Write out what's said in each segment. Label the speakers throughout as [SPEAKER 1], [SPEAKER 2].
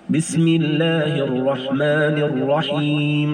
[SPEAKER 1] بسم الله الرحمن الرحيم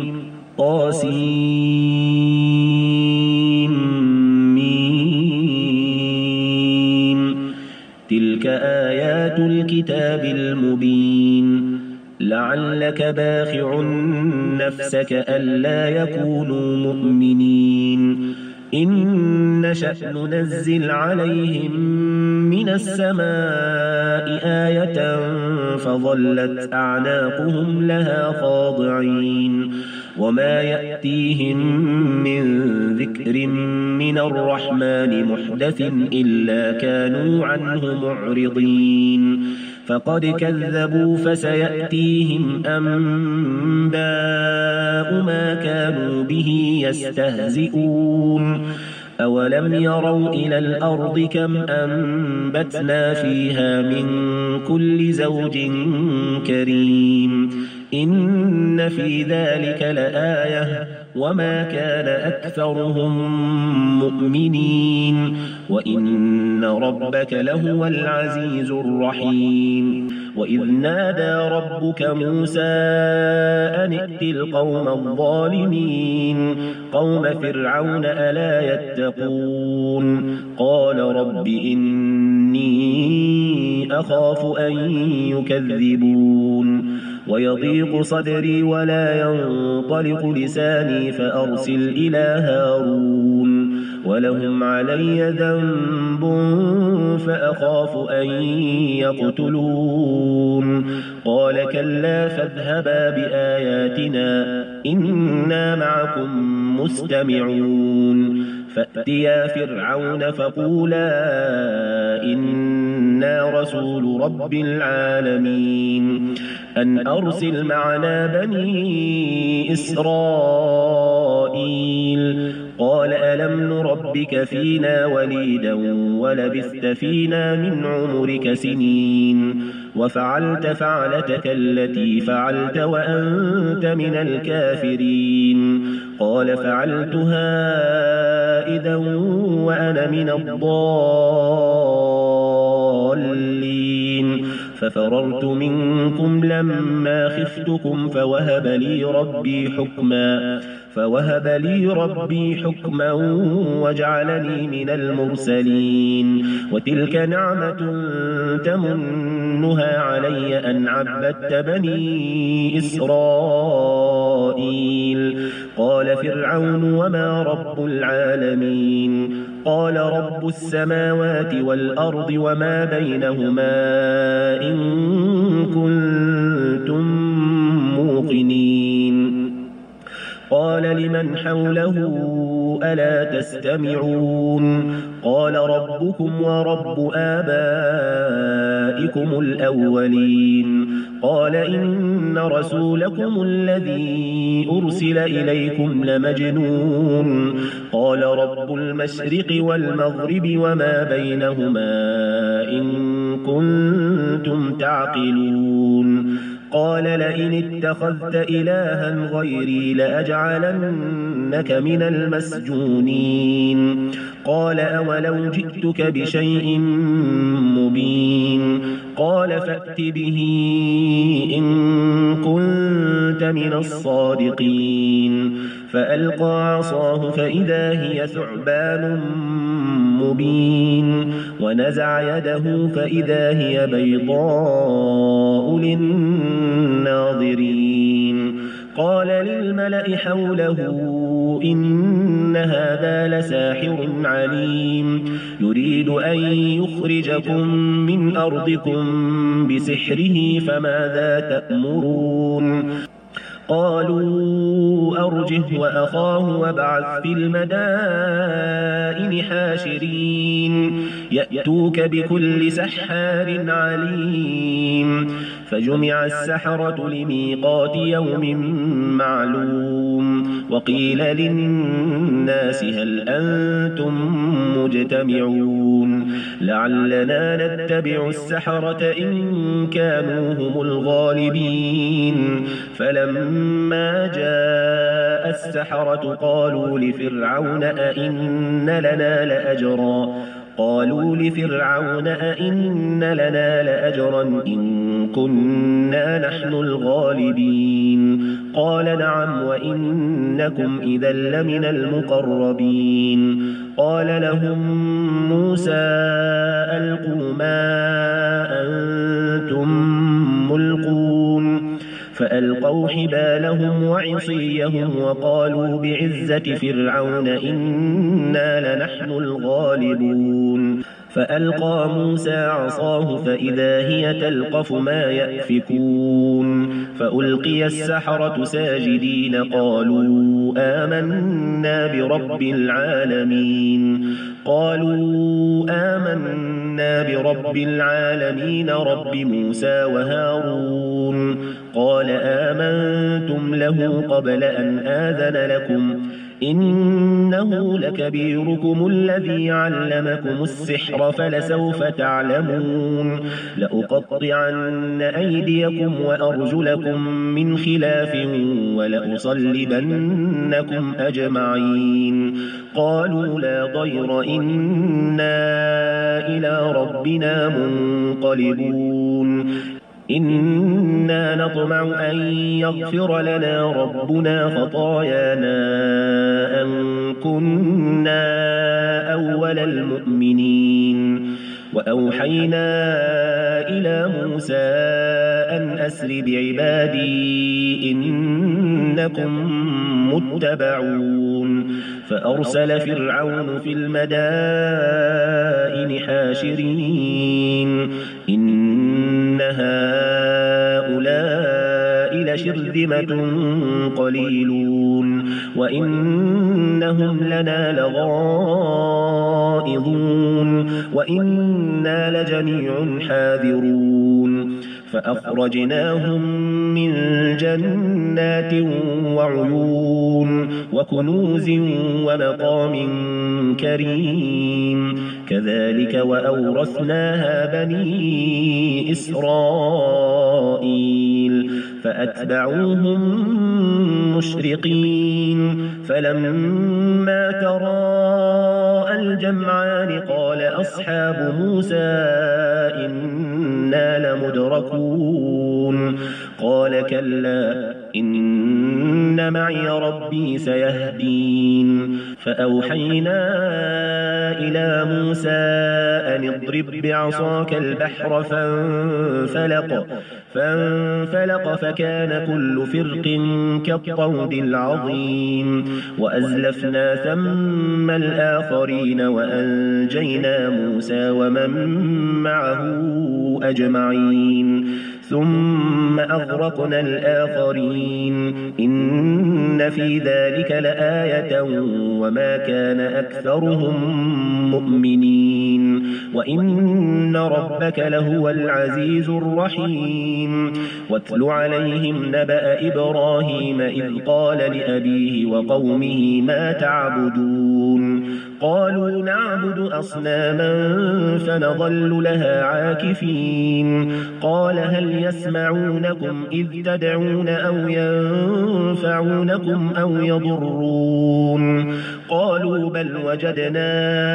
[SPEAKER 1] طاسيم. تلك آيات الكتاب المبين. لعلك باخع نفسك ألا يكونوا مؤمنين إن نشأ ننزل عليهم من السماء آية فظلت أعناقهم لها خاضعين وما يأتيهم من ذكر من الرحمن محدث إلا كانوا عنه معرضين فقد كذبوا فسيأتيهم أنباء ما كانوا به يستهزئون أولم يروا إلى الأرض كم أنبتنا فيها من كل زوج كريم إن في ذلك لآية وما كان أكثرهم مؤمنين وإن ربك لهو العزيز الرحيم وإذ نادى ربك موسى أن ائت القوم الظالمين قوم فرعون ألا يتقون قال رب إني أخاف أن يكذبون ويضيق صدري ولا ينطلق لساني فأرسل إلى هارون ولهم علي ذنب فأخاف أن يقتلون قال كلا فاذهبا بآياتنا إنا معكم مستمعون فأتيا فرعون فقولا إنا رسول رب العالمين أن أرسل معنا بني إسرائيل قال ألم نربك فينا وليدا ولبثت فينا من عمرك سنين وفعلت فعلتك التي فعلت وأنت من الكافرين قال فعلتها إذا وأنا من الضالين ففررت منكم لما خفتكم فوهب لي ربي حكما وجعلني من المرسلين وتلك نعمة تمنها علي أن عبدت بني إسرائيل قال فرعون وما رب العالمين قال رب السماوات والأرض وما بينهما إن كنتم موقنين قال لمن حوله ألا تستمعون قال ربكم ورب آبائكم الأولين قال إن رسولكم الذي أرسل إليكم لمجنون قال رب المشرق والمغرب وما بينهما إن كنتم تعقلون قال لئن اتخذت إلها غيري لأجعلنك من المسجونين قال أولو جئتك بشيء مبين قال فأت به إن كنت من الصادقين فألقى عصاه فإذا هي ثعبان مبين ونزع يده فإذا هي بيضاء للناظرين قال للملأ حوله إن هذا لساحر عليم يريد أن يخرجكم من أرضكم بسحره فماذا تأمرون قالوا أرجه وأخاه وابعث في المدائن حاشرين يأتوك بكل سحار عليم فجمع السحرة لميقات يوم معلوم وقيل للناس هل أنتم مجتمعون لعلنا نتبع السحرة إن كانوا هم الغالبين فلما جاء السحرة قالوا لفرعون أئن لنا لأجرا قالوا لفرعون أئن لنا لأجرا إن كنا نحن الغالبين قال نعم وإنكم إذا لمن المقربين قال لهم موسى ألقوا ما أنتم ملقون فألقوا حبالهم وعصيهم وقالوا بعزة فرعون إنا لنحن الغالبون فألقى موسى عصاه فإذا هي تلقف ما يأفكون فألقي السحرة ساجدين قالوا آمنا برب العالمين برب العالمين رب موسى وهارون قال آمنتم له قبل أن آذن لكم إنه لكبيركم الذي علمكم السحر فلسوف تعلمون لأقطعن أيديكم وأرجلكم من خلاف ولأصلبنكم أجمعين قالوا لا ضير إنا إلى ربنا منقلبون إنا نطمع أن يغفر لنا ربنا خطايانا أن كنا أول المؤمنين وأوحينا إلى موسى أن أسر بعبادي إنكم متبعون فأرسل فرعون في المدائن حاشرين إن هؤلاء لشرذمة قليلون وإنهم لنا لغائظون وإنا لجميع حاذرون فأخرجناهم من جنات وعيون وكنوز ومقام كريم كذلك وأورثناها بني إسرائيل فأتبعوهم مشرقين فلما تراءى الجمعان قال أصحاب موسى إنا لمدركون قال كلا إن معي ربي سيهدين فأوحينا إلى موسى أن اضرب بعصاك البحر فانفلق فكان كل فرق كالطود العظيم وأزلفنا ثم الآخرين وأنجينا موسى ومن معه أجمعين ثم أغرقنا الآخرين إن في ذلك لآية وما كان أكثرهم مؤمنين وإن ربك لهو العزيز الرحيم واتل عليهم نبأ إبراهيم إذ قال لأبيه وقومه ما تعبدون قالوا نعبد أصناما فنظل لها عاكفين قال هل يسمعونكم إذ تدعون أو ينفعونكم أو يضرون قالوا بل وجدنا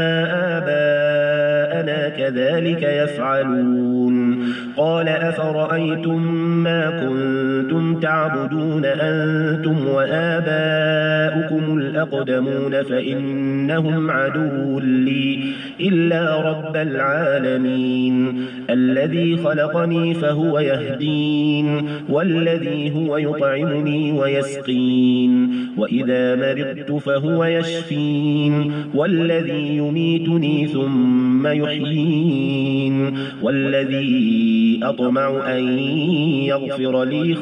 [SPEAKER 1] آباءنا كذلك يفعلون قال أفرأيتم ما كنتم تعبدون أنتم وآباؤكم الأقدمون فإنهم عدو لي إلا رب العالمين الذي خلقني فهو يهدين والذي هو يطعمني ويسقين وإذا مرضت فهو يشفين والذي يميتني ثم يحيين والذي أطمع أن يغفر لي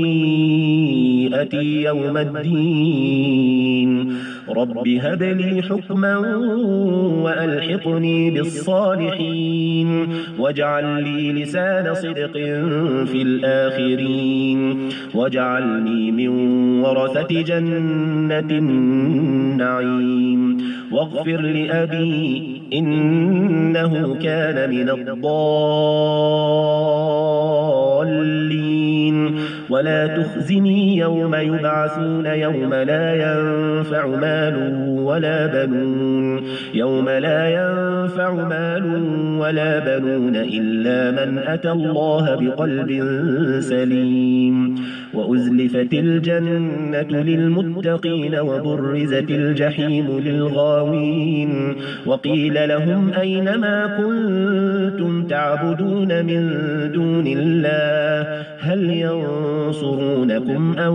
[SPEAKER 1] خطيئتي يوم الدين رب هب لي حكما وألحقني بالصالحين واجعل لي لسان صدق في الآخرين واجعلني من ورثة جنة النعيم واغفر لأبي إنه كان من الضالين ولا تخزني يوم يبعثون يوم لا ينفع مال ولا بنون يوم لا ينفع مال ولا بنون إلا من أتى الله بقلب سليم وأزلفت الجنة للمتقين وبرزت الجحيم للغاوين وقيل لهم أين ما كنتم تعبدون من دون الله هل ينصرونكم أو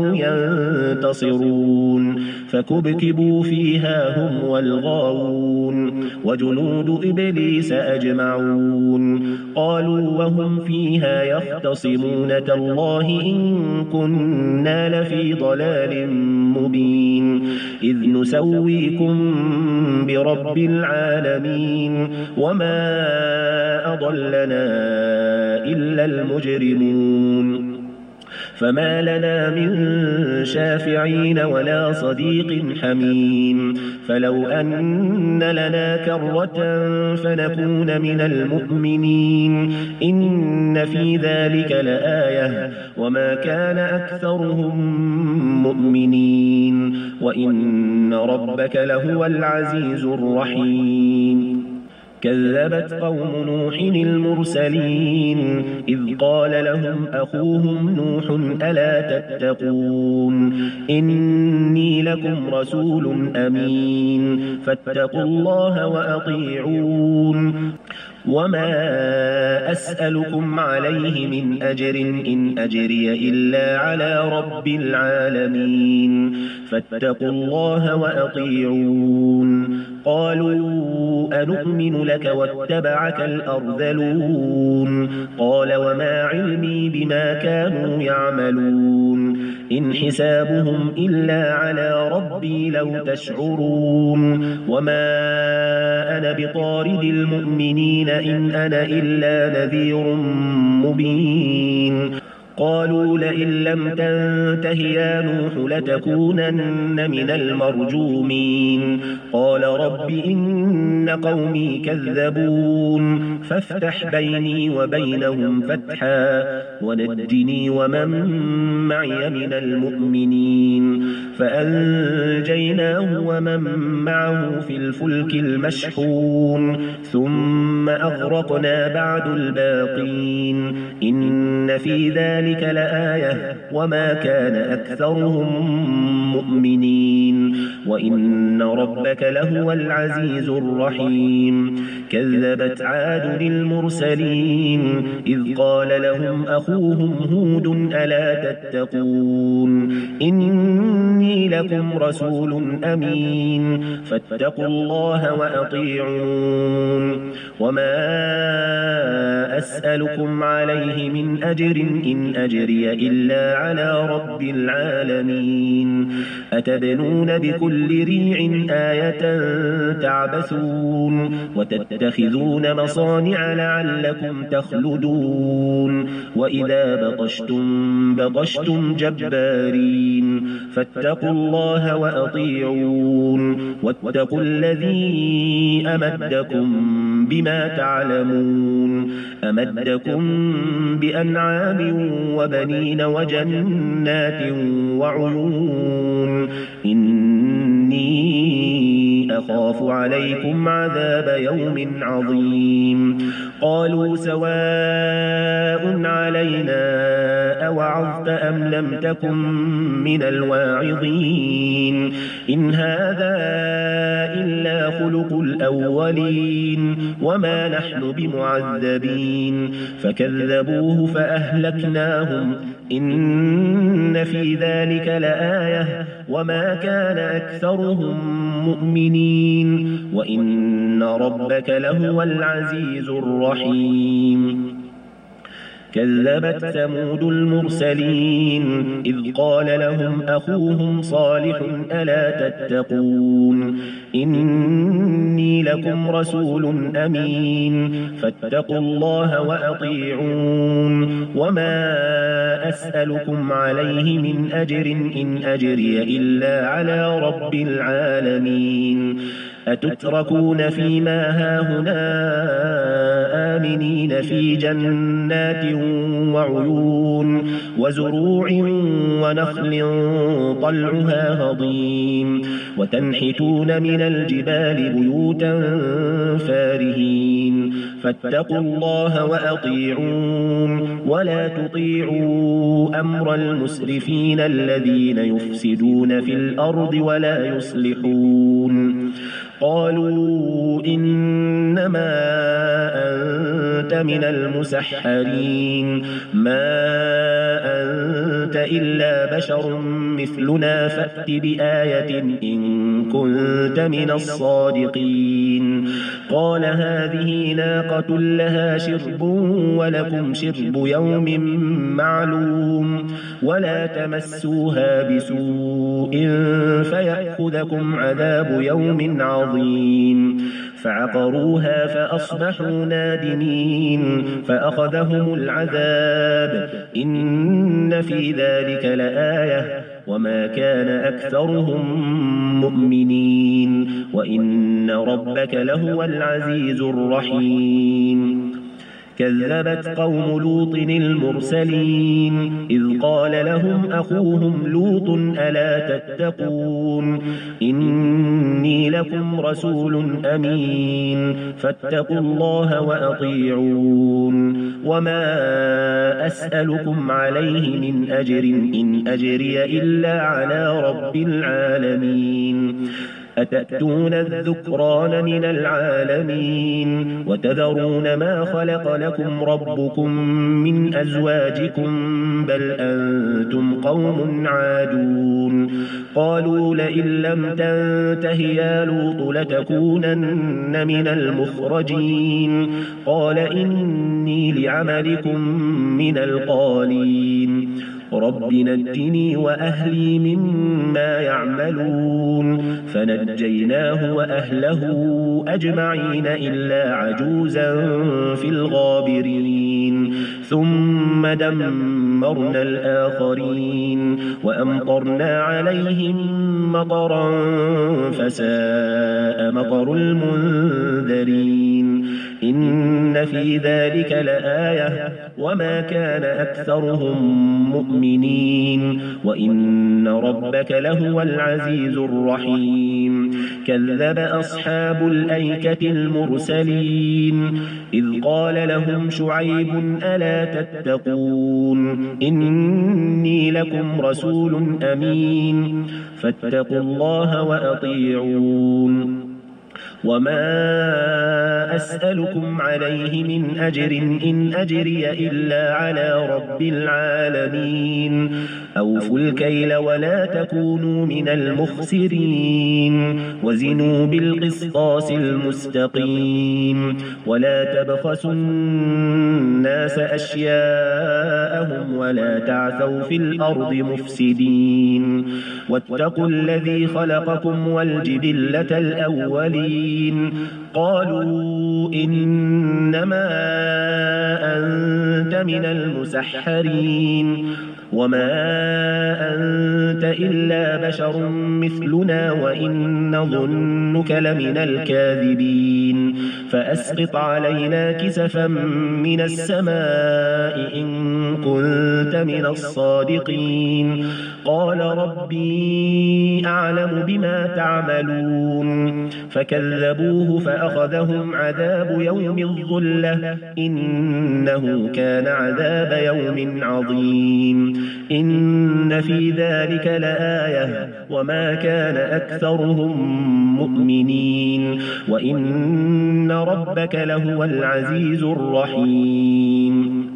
[SPEAKER 1] ينتصرون فكبكبوا فيها هم والغاوون وجنود إبليس أجمعون قالوا وهم فيها يختصمون تالله إن كنا لفي ضلال مبين إذ نسويكم برب العالمين وما أضلنا إلا المجرمون فما لنا من شافعين ولا صديق حميم فلو أن لنا كرة فنكون من المؤمنين إن في ذلك لآية وما كان أكثرهم مؤمنين وإن ربك لهو العزيز الرحيم كذبت قوم نوح المرسلين إذ قال لهم أخوهم نوح ألا تتقون إني لكم رسول أمين فاتقوا الله وأطيعون وما أسألكم عليه من أجر إن أجري إلا على رب العالمين فاتقوا الله وأطيعون قالوا أنؤمن لك واتبعك الأرذلون قال وما علمي بما كانوا يعملون إن حسابهم إلا على ربي لو تشعرون وما أنا بطارد المؤمنين إن أنا إلا نذير مبين قالوا لئن لم تنته يا نوح لتكونن من المرجومين قال رب إن قومي كذبون فافتح بيني وبينهم فتحا ونجني ومن معي من المؤمنين فأنجيناه ومن معه في الفلك المشحون ثم أغرقنا بعد الباقين إن في ذلك لآية وما كان أكثرهم مؤمنين وإن ربك لهو العزيز الرحيم كذبت عاد المرسلين إذ قال لهم أخوهم هود ألا تتقون إني لكم رسول أمين فاتقوا الله وأطيعون وما أسألكم عليه من أجر إن أجري إلا على رب العالمين أتبنون بكل ريع آية تعبثون وتتخذون مصانع لعلكم تخلدون وإذا بطشتم جبارين فاتقوا الله وأطيعون واتقوا الذي أمدكم بما تعلمون أمدكم بأنعام وبنين وجنات وعيون إني أخاف عليكم عذاب يوم عظيم قالوا سواء علينا أوعظت أم لم تكن من الواعظين إن هذا إلا خلق الأولين وما نحن بمعذبين فكذبوه فأهلكناهم إن في ذلك لآية وما كان أكثرهم مؤمنين وإن ربك لهو العزيز الرحيم كذبت ثمود المرسلين إذ قال لهم أخوهم صالح ألا تتقون إني لكم رسول أمين فاتقوا الله وأطيعون وما أسألكم عليه من أجر إن أجري إلا على رب العالمين أتتركون فيما هاهنا آمنين في جنات وعيون وزروع ونخل طلعها هضيم وتنحتون من الجبال بيوتا فارهين فاتقوا الله وأطيعون ولا تطيعوا أمر المسرفين الذين يفسدون في الأرض ولا يصلحون قالوا إنما أنت من المسحرين ما أنت إلا بشر مثلنا فأت بآية إن كنت من الصادقين قال هذه ناقة لها شرب ولكم شرب يوم معلوم ولا تمسوها بسوء فيأخذكم عذاب يوم عظيم فعقروها فأصبحوا نادمين فأخذهم العذاب إن في ذلك لآية وما كان أكثرهم مؤمنين وإن ربك لهو العزيز الرحيم كذبت قوم لوط المرسلين إذ قال لهم أخوهم لوط ألا تتقون إني لكم رسول أمين فاتقوا الله وأطيعون وما أسألكم عليه من أجر إن أجري إلا على رب العالمين أتأتون الذكران من العالمين وتذرون ما خلق لكم ربكم من أزواجكم بل أنتم قوم عادون قالوا لئن لم تنته يا لوط لتكونن من المخرجين قال إني لعملكم من القالين رب نجني وأهلي مما يعملون فنجيناه وأهله أجمعين إلا عجوزا في الغابرين ثم دمرنا الآخرين وأمطرنا عليهم مطرا فساء مطر المنذرين إن في ذلك لآية وما كان أكثرهم مؤمنين وإن ربك لهو العزيز الرحيم كذب أصحاب الأيكة المرسلين إذ قال لهم شعيب ألا تتقون إني لكم رسول أمين فاتقوا الله وأطيعون وما أسألكم عليه من أجر إن أجري إلا على رب العالمين أوفوا الكيل ولا تكونوا من المخسرين وزنوا بالقسطاس المستقيم ولا تبخسوا الناس أشياءهم ولا تعثوا في الأرض مفسدين واتقوا الذي خلقكم والجبلة الأولين قالوا إنما أنت من المسحرين وما أنت إلا بشر مثلنا وإن نظنك لمن الكاذبين فأسقط علينا كسفا من السماء إن كنت من الصادقين قال ربي أعلم بما تعملون فكذبوه فأخذهم عذاب يوم الظلة إنه كان عذاب يوم عظيم إن في ذلك لآية وما كان أكثرهم مؤمنين وإن ربك لهو العزيز الرحيم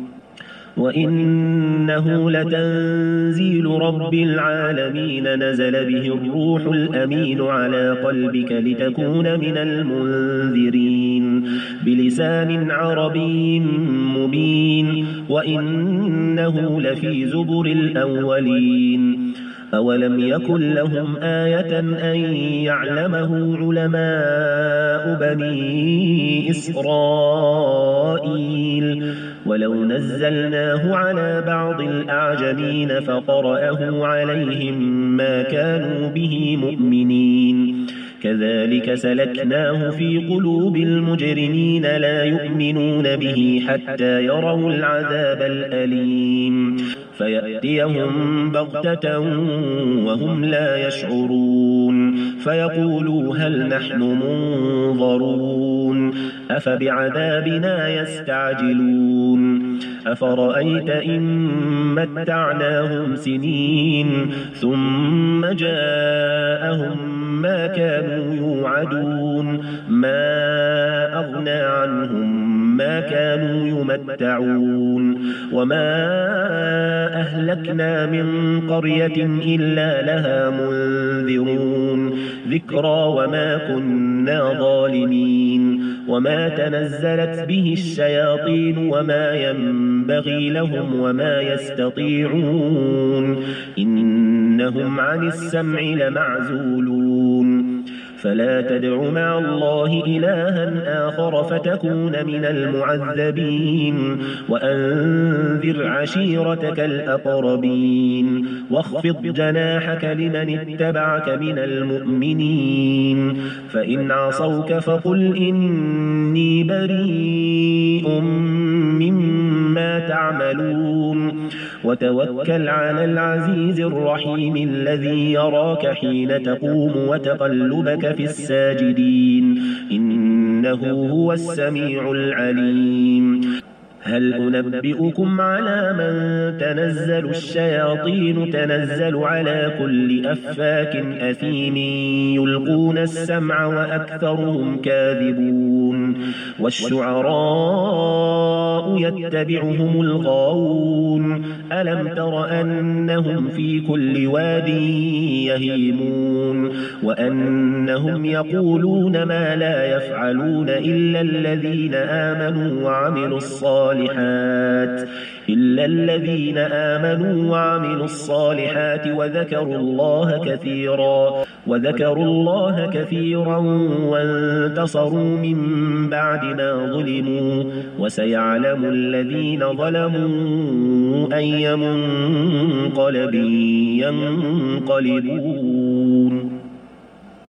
[SPEAKER 1] وإنه لتنزيل رب العالمين نزل به الروح الأمين على قلبك لتكون من المنذرين بلسان عربي مبين وإنه لفي زبر الأولين أولم يكن لهم آية أن يعلمه علماء بني إسرائيل ولو نزلناه على بعض الأعجمين فقرأه عليهم ما كانوا به مؤمنين كذلك سلكناه في قلوب المجرمين لا يؤمنون به حتى يروا العذاب الأليم فيأتيهم بغتة وهم لا يشعرون فيقولوا هل نحن منظرون أفبعذابنا يستعجلون أفرأيت إن متعناهم سنين ثم جاءهم ما كانوا يوعدون ما أغنى عنهم ما كانوا يمتعون وما أهلكنا من قرية إلا لها منذرون ذكرى وما كنا ظالمين وما تنزلت به الشياطين وما ينبغي لهم وما يستطيعون إنهم عن السمع لمعزولون فلا تدع مع الله إلها آخر فتكون من المعذبين وأنذر عشيرتك الأقربين واخفض جناحك لمن اتبعك من المؤمنين فإن عصوك فقل إني بريء مما تعملون وتوكل على العزيز الرحيم الذي يراك حين تقوم وتقلبك في الساجدين إنه هو السميع العليم هل أنبئكم على من تنزل الشياطين تنزل على كل أفاك أثيم يلقون السمع وأكثرهم كاذبون والشعراء يتبعهم الغاوون ألم تر أنهم في كل واد يهيمون وأنهم يقولون ما لا يفعلون إلا الذين آمنوا وعملوا الصالحات وذكروا الله كثيرا وانتصروا من بعد ما ظلموا وسيعلم الذين ظلموا أي منقلب ينقلبون.